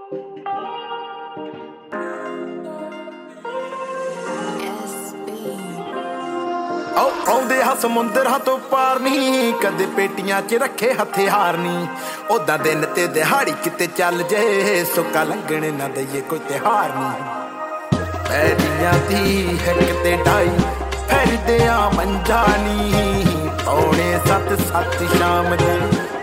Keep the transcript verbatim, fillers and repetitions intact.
ਆਉਂਦੇ ਹਾ ਸਮੁੰਦਰ ਹੱਥੋਂ ਪਾਰ ਨੀ, ਕਦੇ ਪੇਟੀਆਂ 'ਚ ਰੱਖੇ ਹਥਿਆਰ ਨੀ। ਉਦਾਂ ਦਿਨ ਤੇ ਦਿਹਾੜੀ ਕਿਤੇ ਚੱਲ ਜੇ, ਸੁੱਕਾ ਲੰਘਣ ਨਾ ਦਈਏ ਕੋਈ ਤਿਉਹਾਰ ਨੀ। ਪੈਰੀਆਂ ਦੀ ਹਿੱਕ ਤੇ ਢਾਈ ਫਿਰਦੇ ਆ ਮੰਜਾ ਨੀ, ਪੌਣੇ ਸੱਤ ਸੱਤ ਸ਼ਾਮ ਦੇ